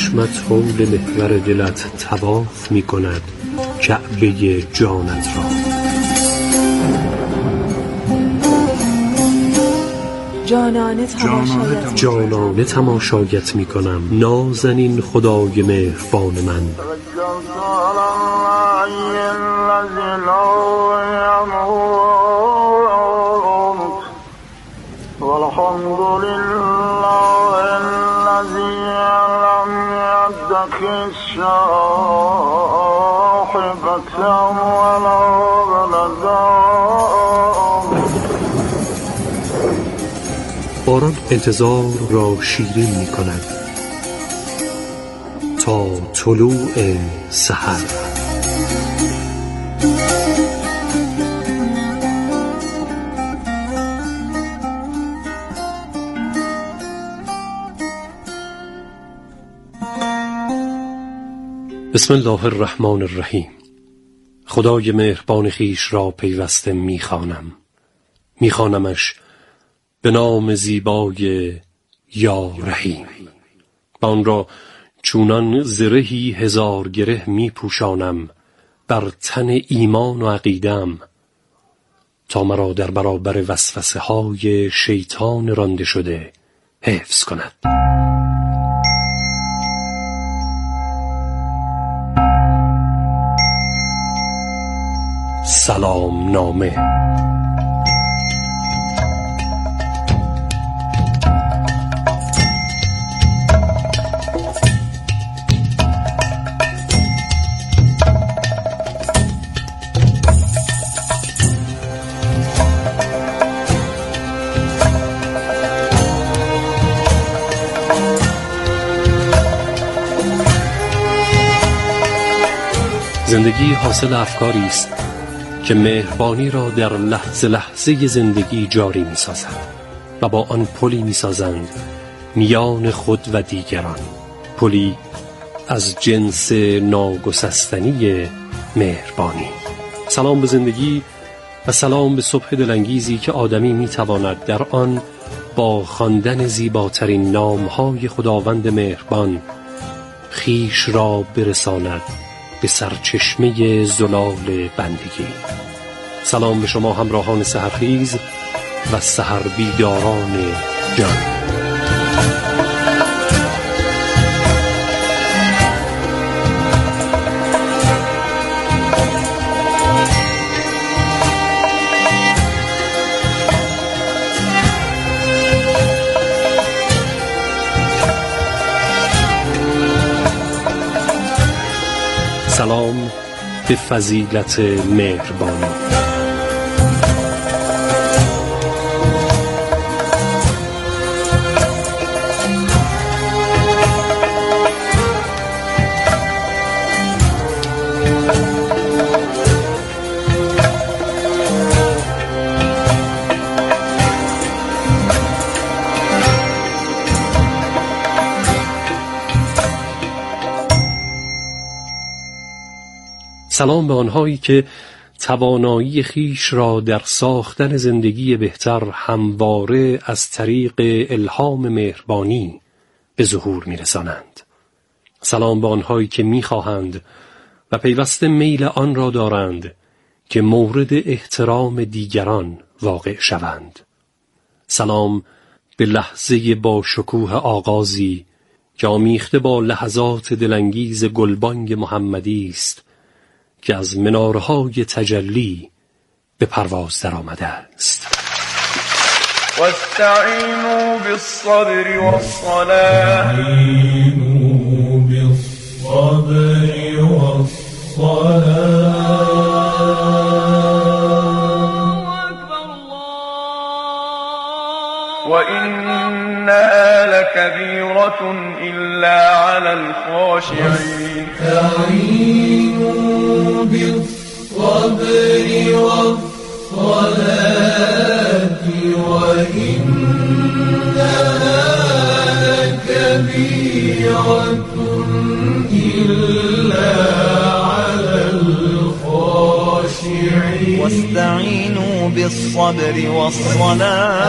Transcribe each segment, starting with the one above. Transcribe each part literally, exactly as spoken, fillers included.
چشمت حول محور دلت طواف می کند کعبه جانت را. جانانه تماشایت, جانانه تماشایت می کنم نازنین خدای مهربان من. باران انتظار را شیرین می کند تا طلوع سحر. بسم الله الرحمن الرحیم. خدای مهربان خویش را پیوسته میخوانم میخوانمش به نام زیبای یا رحیم. و آن را چونان زرهی هزار گره میپوشانم بر تن ایمان و عقیدم تا مرا در برابر وسوسه های شیطان رانده شده حفظ کند. سلام نامه. زندگی حاصل افکاری است که مهربانی را در لحظه لحظه زندگی جاری می سازند و با آن پلی می سازند میان خود و دیگران، پلی از جنس ناگسستنی مهربانی. سلام به زندگی و سلام به صبح دلانگیزی که آدمی می تواند در آن با خواندن زیباترین نامهای خداوند مهربان خیش را برساند به سرچشمه زلال بندگی. سلام به شما همراهان سحرخیز و سحر بیداران جان. سلام به فضیلت مهربانی. سلام به آنهایی که توانایی خیش را در ساختن زندگی بهتر همواره از طریق الهام مهربانی به ظهور می‌رسانند. سلام به آنهایی که می‌خواهند و پیوسته میل آن را دارند که مورد احترام دیگران واقع شوند. سلام به لحظه با شکوه آغازی که آمیخته با لحظات دلانگیز گلبانگ محمدی است که از منارهای تجلی به پرواز در آمده است. واستعینوا بالصبر والصلاة بالصبر وإنها لكبيرة إلا على الخاشعين. استعينوا بالصبر والصلاة وإنها لكبيرة إلا على الخاشعين. واستعينوا بالصبر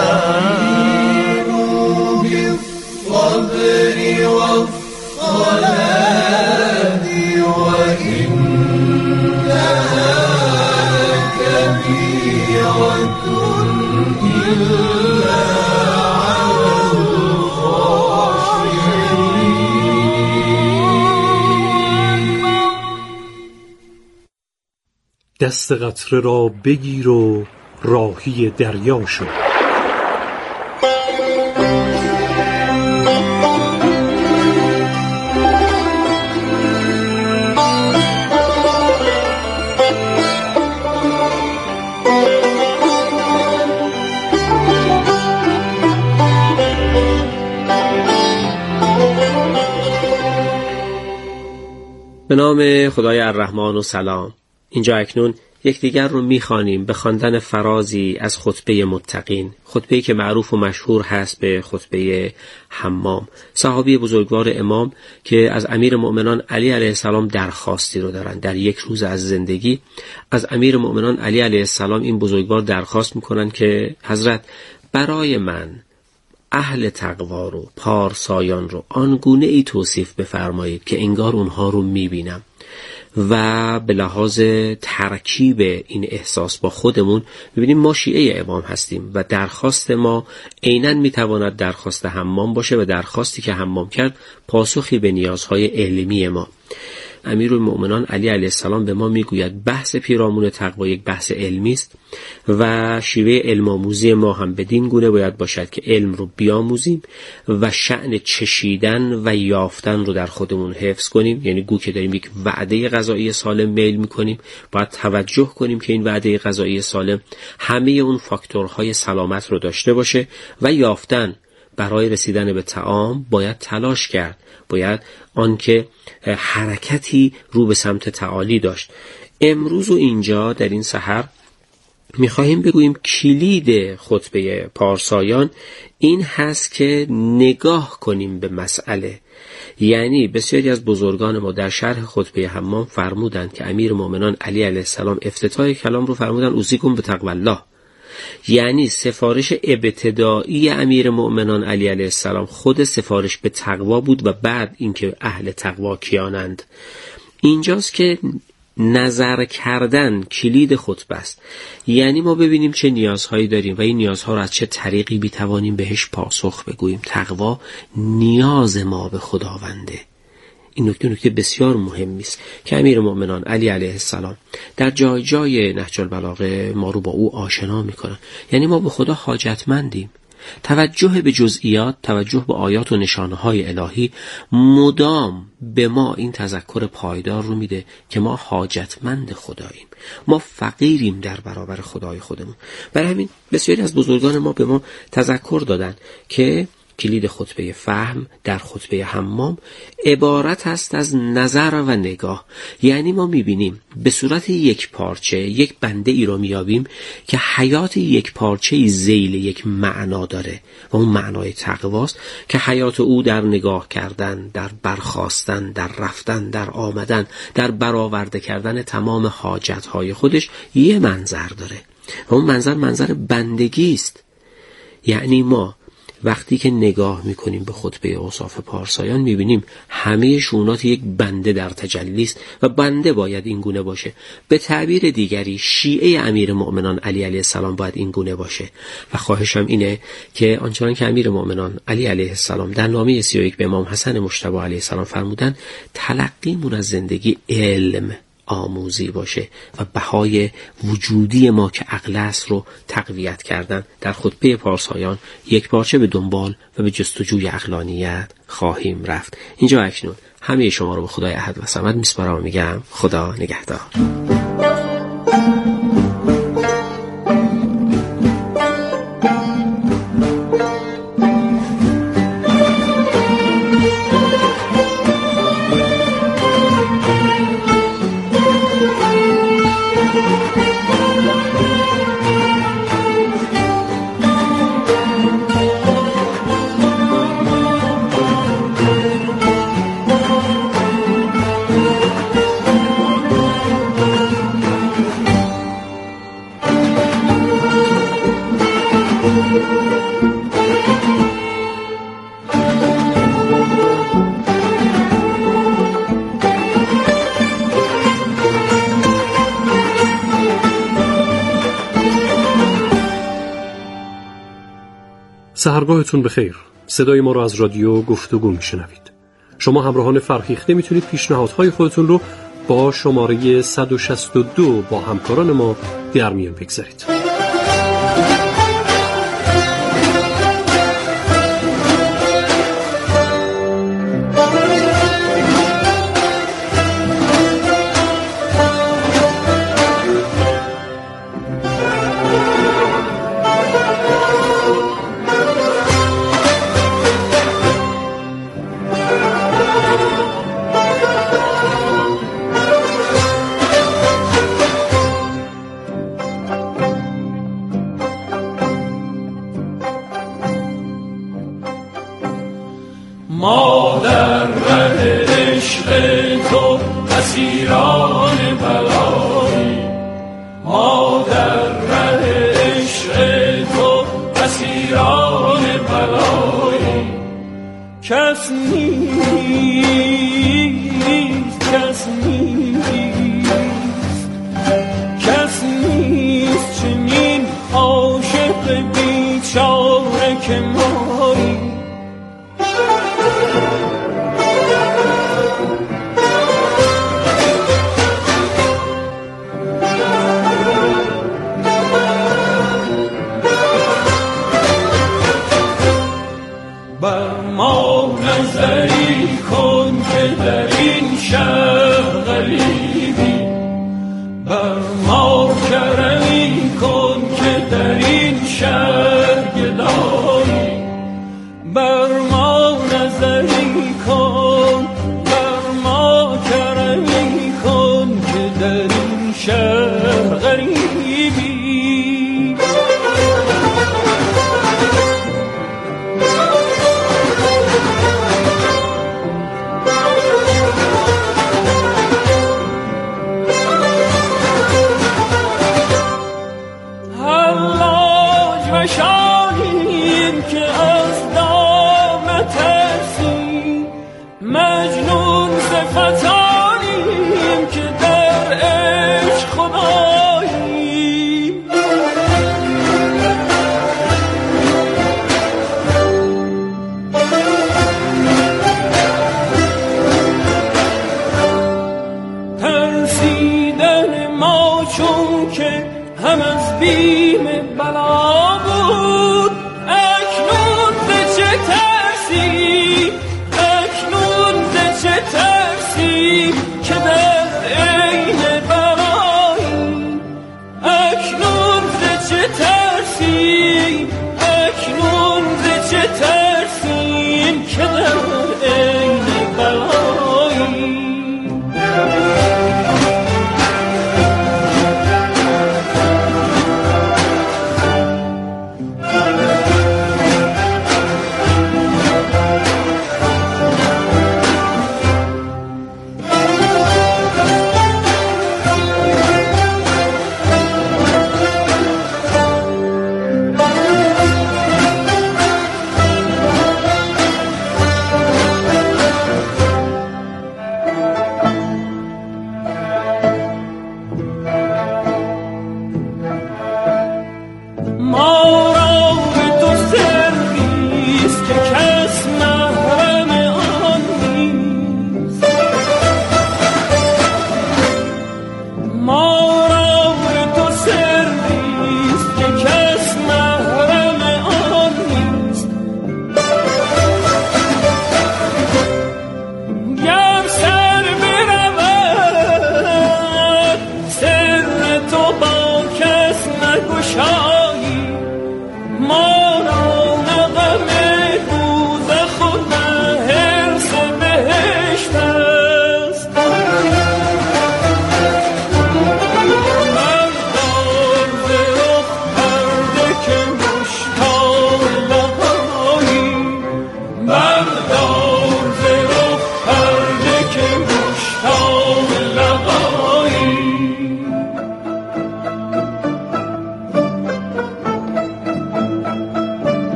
والصلاة بالصبر والصلاة إلا على الخاشعين. دست قطره را بگیر و راهی دریا شو. به نام خدای الرحمن و سلام. اینجا اکنون یکدیگر رو میخوانیم به خواندن فرازی از خطبه متقین، خطبه‌ای که معروف و مشهور هست به خطبه حمام. صحابی بزرگوار امام که از امیر مؤمنان علی علیه السلام درخواستی رو دارن. در یک روز از زندگی از امیر مؤمنان علی علیه السلام این بزرگوار درخواست میکنن که حضرت برای من اهل تقوا رو، پارسایان رو آنگونه ای توصیف بفرمایید که انگار اونها رو میبینم و به لحاظ ترکیب این احساس با خودمون ببینیم ما شیعه امام هستیم و درخواست ما عیناً میتواند درخواست حمام باشه و درخواستی که حمام کرد پاسخی به نیازهای علمی ما. امیرالمؤمنان علی علیه السلام به ما میگوید بحث پیرامون تقوا یک بحث علمی است و شیوه علم آموزی ما هم بدین گونه باید باشد که علم رو بیاموزیم و شأن چشیدن و یافتن رو در خودمون حفظ کنیم. یعنی گو که داریم یک وعده غذایی سالم میل میکنیم، باید توجه کنیم که این وعده غذایی سالم همه اون فاکتورهای سلامت رو داشته باشه و یافتن برای رسیدن به طعام باید تلاش کرد، باید آنکه حرکتی رو به سمت تعالی داشت. امروز و اینجا در این سحر میخواهیم بگوییم کلید خطبه پارسایان این هست که نگاه کنیم به مسئله. یعنی بسیاری از بزرگان ما در شرح خطبه حمام فرمودند که امیر مؤمنان علی علیه السلام افتتاح کلام رو فرمودند اوصیکم بتقوی الله. یعنی سفارش ابتدایی امیر مؤمنان علی علیه السلام خود سفارش به تقوا بود و بعد اینکه اهل تقوا کیانند. اینجاست که نظر کردن کلید خطبه است. یعنی ما ببینیم چه نیازهایی داریم و این نیازها را از چه طریقی بیتوانیم بهش پاسخ بگوییم. تقوا نیاز ما به خداونده. این نکته نکته بسیار مهمی است که امیر مؤمنان علی علیه السلام در جای جای نهج البلاغه ما رو با او آشنا میکنن. یعنی ما به خدا حاجتمندیم. توجه به جزئیات، توجه به آیات و نشانه های الهی مدام به ما این تذکر پایدار رو میده که ما حاجتمند خداییم، ما فقیریم در برابر خدای خودمون. برای همین بسیاری از بزرگان ما به ما تذکر دادن که کلید خطبه فهم در خطبه حمام عبارت است از نظر و نگاه. یعنی ما میبینیم به صورت یک پارچه یک بنده ای رو میابیم که حیات یک پارچه ذیل یک معنا داره و اون معنای تقواست که حیات او در نگاه کردن، در برخاستن، در رفتن، در آمدن، در برآورده کردن تمام حاجتهای خودش یه منظر داره و اون منظر منظر بندگی است. یعنی ما وقتی که نگاه میکنیم به خطبه اوصاف پارسایان میبینیم همه شونات یک بنده در تجلی است و بنده باید این گونه باشه. به تعبیر دیگری شیعه امیر مؤمنان علی علیه السلام باید این گونه باشه و خواهشم اینه که آنچنان که امیر مؤمنان علی علیه السلام در نامه سی و یک به امام حسن مجتبی علیه السلام فرمودن تلقیمون از زندگی علم آموزی باشه و بهای وجودی ما که عقل است رو تقویت کردن. در خطبه پارسایان یک پارچه به دنبال و به جستجوی عقلانیت خواهیم رفت. اینجا اکنون همه شما رو به خدای احد و صمد میسپارم و میگم خدا نگهدار. سحرگاهتون بخیر. صدای ما رو از رادیو گفتگو میشنوید. شما همراهان فرهیخته میتونید پیشنهادهای خودتون رو با شماره صد و شصت و دو با همکاران ما در میان بگذارید. ما در ره عشق تو اسیران بلایی، ما در ره عشق تو اسیران بلایی. کس نیست، کس نیست، کس نیست چنین عاشق بیچاره که مایی. بر ما نظری کن که در این شهر غریبی، بر ما کرمی کن که در این شهر گدایی. بر ما نظری کن، بر ما کرمی کن که در این شهر غریبی. شاهیم که از دام ترسی، مجنون صفتانیم که در عشق خداییم. ترسیدن ما چون که هم از بیم بلا بود، اکنون به چه ترسی، اکنون به چه ترسی که در عین بلایی. اکنون به چه ترسی، اکنون به چه ترسی که در عین بلایی.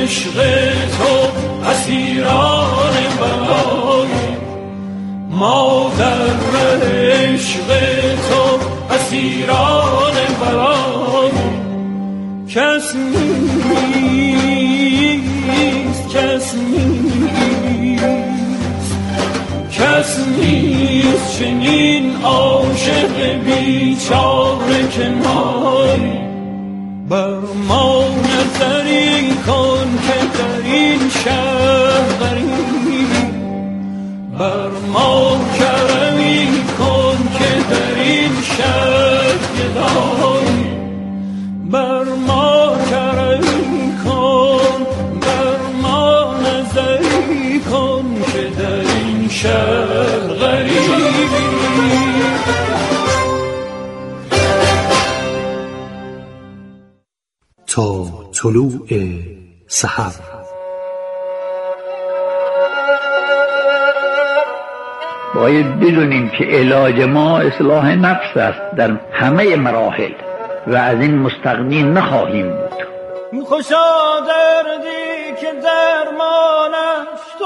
عشق تو اسیران بلاییم، ما در عشق تو اسیران بلاییم. کس نیست کس نیست کس نیست چنین عاشق بیچاره که مایی. بر ما نظری کن که در این شهر غریبی، بر ما کرمی کن که در این شهر گدایی. بر ما کرمی کن، بر ما نظری کن که در این شهر غریبی. تا طلوع سحر. باید بدونیم که علاج ما اصلاح نفس است در همه مراحل و از این مستغنی نخواهیم بود. خوشا دردی که درمانش تو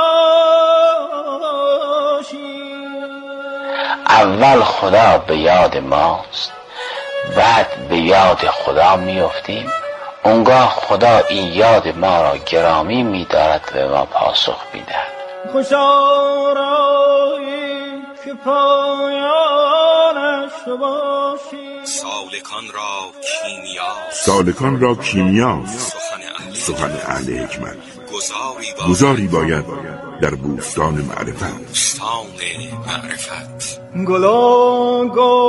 باشی. اول خدا به یاد ماست، بعد به یاد خدا میافتیم. اونگاه خدا این یاد ما را گرامی می‌دارد و ما پاسخ می‌دهد. خوشا رایی که پایانش تو باشی. سالکان را کیمیاست، سالکان را کیمیاست سخن اهل حکمت. گذاری باید در بوستان معرفت. بوستان معرفت. گلا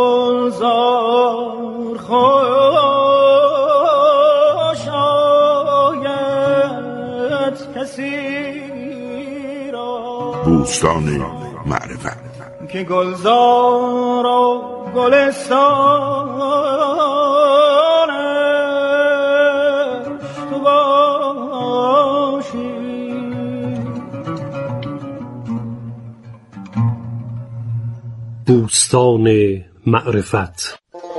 گلزار خوش آید کسی را. بوستان معرفت که گلزار و گلستانش تو باشی. بوستان معرفت.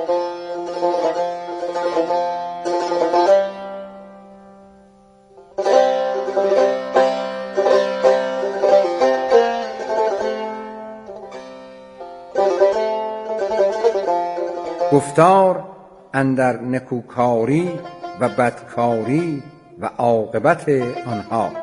گفتار اندر نکوکاری و بدکاری و عاقبت آنها.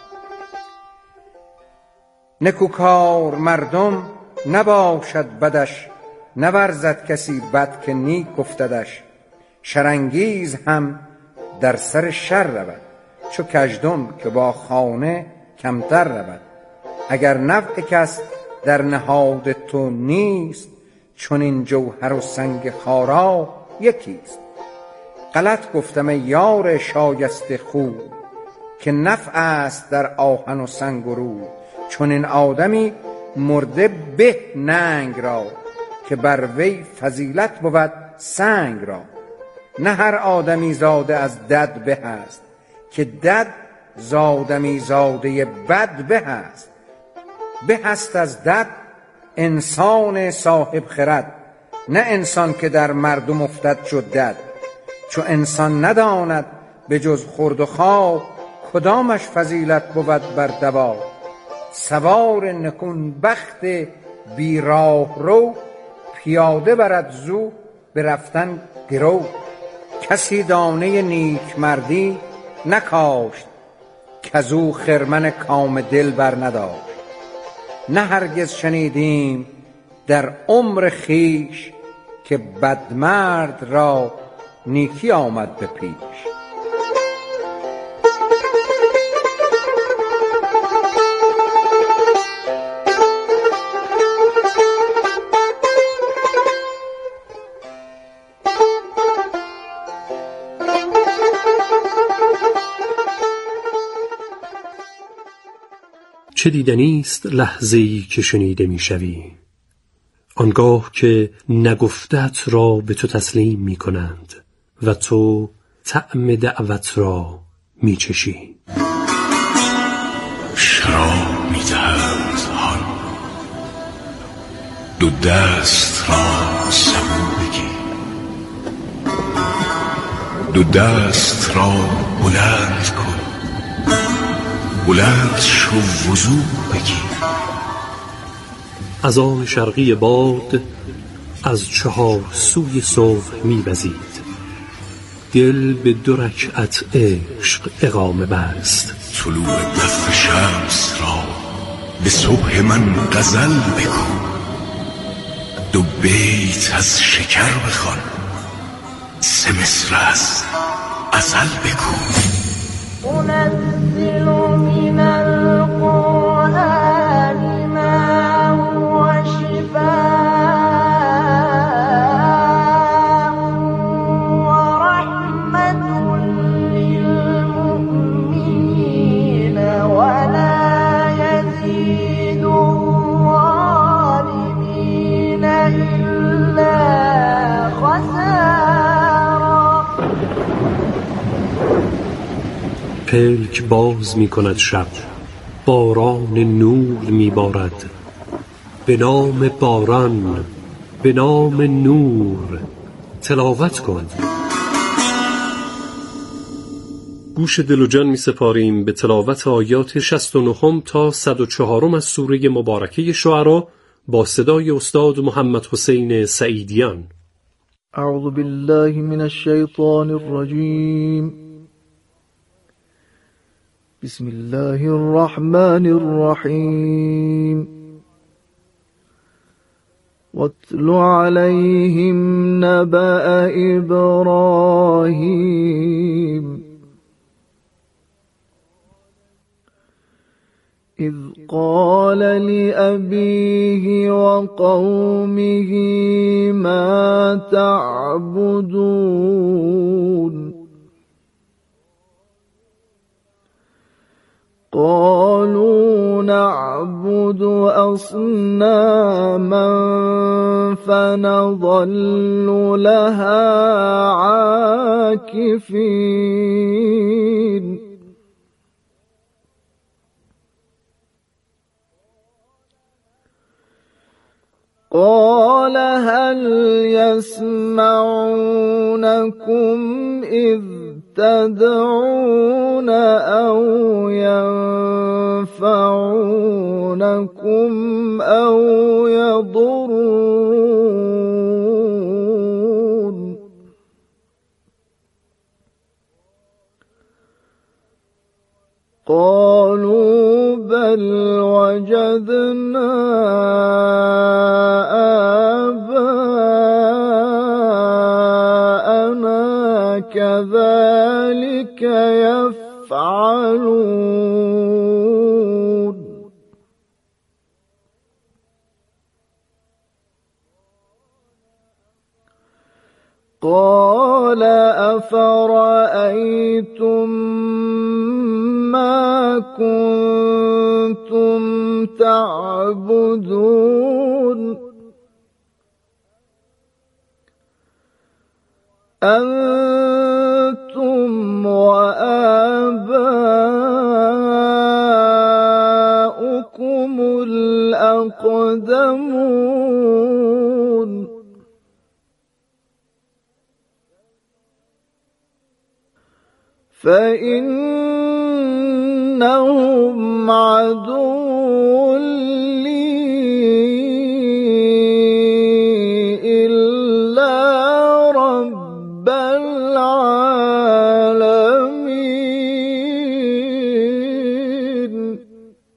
نکوکار مردم نباشد بدش، نورزد کسی بد که نیک گفتدش. شرانگیز هم در سر شر رود، چو کژدم که با خانه کمتر رود. اگر نفع کس در نهاد تو نیست، چون این جوهر و سنگ خارا یکیست. غلط گفتم ای یار شایسته خو، که نفع است در آهن و سنگ و رو. چون این آدمی مرده به ننگ را، که بر وی فضیلت بود سنگ را. نه هر آدمی زاده از دد به است، که دد زادمی زاده بد به است. به است از دد انسان صاحب خرد، نه انسان که در مردم افتد شد دد. چو انسان نداند به جز خورد و خواب، کدامش فضیلت بود بر دواب. سوار نکون بخت بی راه رو، پیاده برد زو به رفتن گرو. کسی دانه نیک مردی نکاشت، کزو خرمن کام دل بر نداشت. نه هرگز شنیدیم در عمر خیش، که بدمرد را نیکی آمد به پیش. چه دیدنیست لحظه‌ای که شنیده میشوی، آنگاه که نگفتت را به تو تسلیم می کنند و تو طعم دعوت را می چشی. شراب می دهند حال، دو دست را سبو بگیر، دو دست را بلند کن بلند شو وضو بگیر. از آن شرقی باد از چهار سوی صبح می‌وزید، دل به دو رکعت عشق اقامه بست. طلوع دف شمس را به صبح من غزل بگو، دو بیت از شکر بخوان، سه مصر از ازل بگو. أنزل من القرآن ما هو شفاء ورحمة للمؤمنين ولا يزيد الظالمين إلا خسارا. پلک باز می کند شب، باران نور می بارد، به نام باران، به نام نور تلاوت کن. گوش دل و جان می سپاریم به تلاوت آیات شصت و نه تا صد و چهار از سوره مبارکه شعرا با صدای استاد محمد حسین سعیدیان. اعوذ بالله من الشیطان الرجیم. بسم الله الرحمن الرحيم. واتل عليهم نبأ إبراهيم إذ قال لأبيه وقومه ما تعبدون قالوا نعبد أصناما فنظل لها عاكفين قال هل يسمعونكم إذ تدعون أو ينفعونكم أو يضرون قالوا بل وجدنا آباءنا كذلك يفعلون قال أفرأيتم ما كنتم تعبدون أنتم وآباؤكم الأقدمون فإنهم عدو لي إلا رب العالمين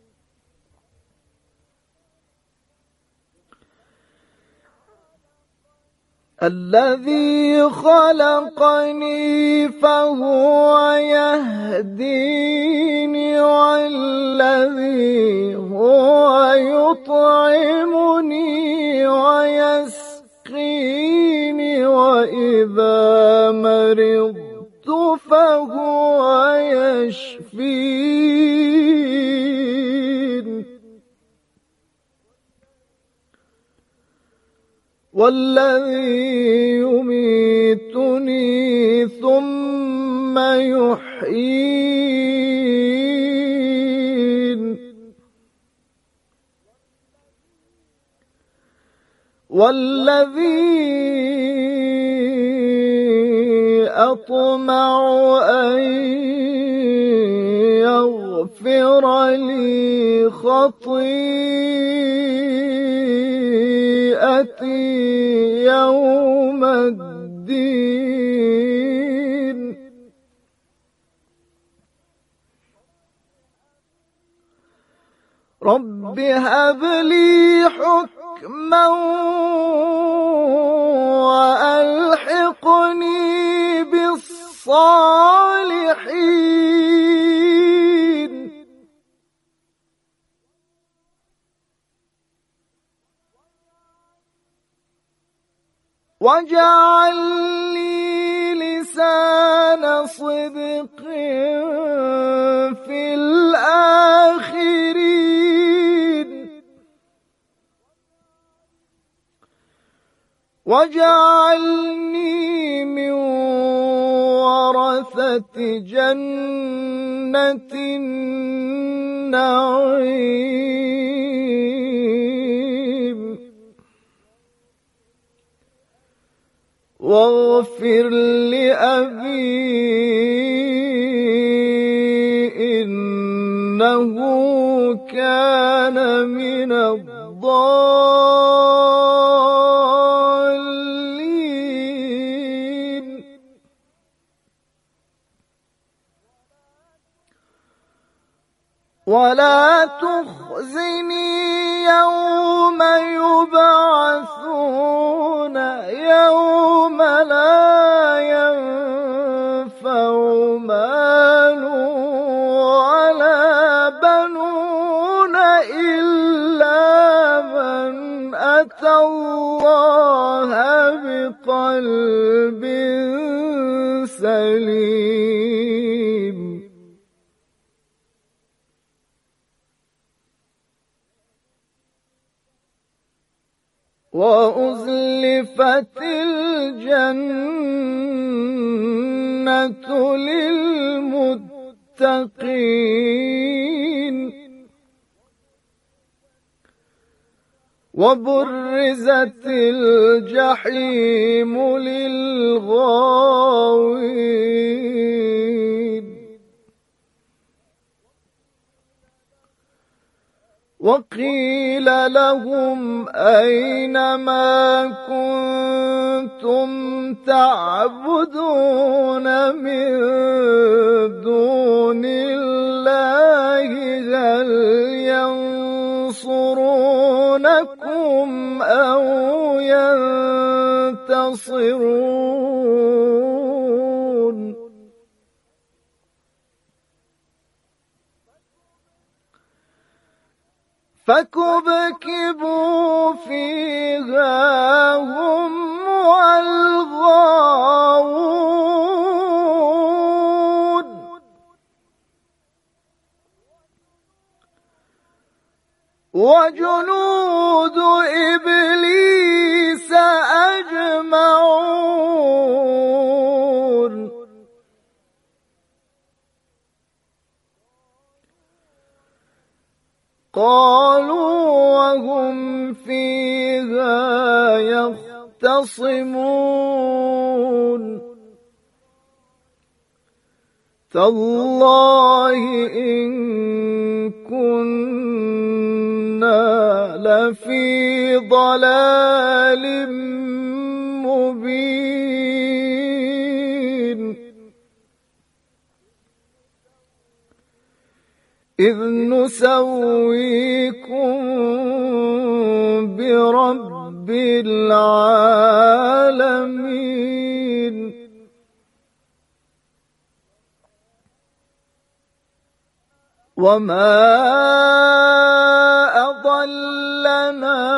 الذي خلقني فهو يهديني والذي هو يطعمني ويسقيني وإذا مرضت فهو يشفين والذي يميتني ثم يحيين والذي أطمع أن يغفر خطيئتي يوم الدين رب هب لي حكما وألحقني بالصالحين واجعل لي لسان صدق في الآخرين واجعلني من ورثة جنة النعيم واغفر لأبي إنه كان من الضالين ولا تخزني يوم يبعثون يوم لا ينفع مال ولا بنون إلا من أتى الله بقلب سليم وأزلفت الجنة للمتقين وبرزت الجحيم للغاوين وقيل لهم أين ما كنتم تعبدون من دون الله هل ينصرونكم أو ينتصرون فكبكبوا فيها هم والغاوون وجنود إبليس أجمعون قالوا وهم فيها يختصمون تالله إن كنا لفي ضلال مبين إذ نسويكم برب العالمين وما أضلنا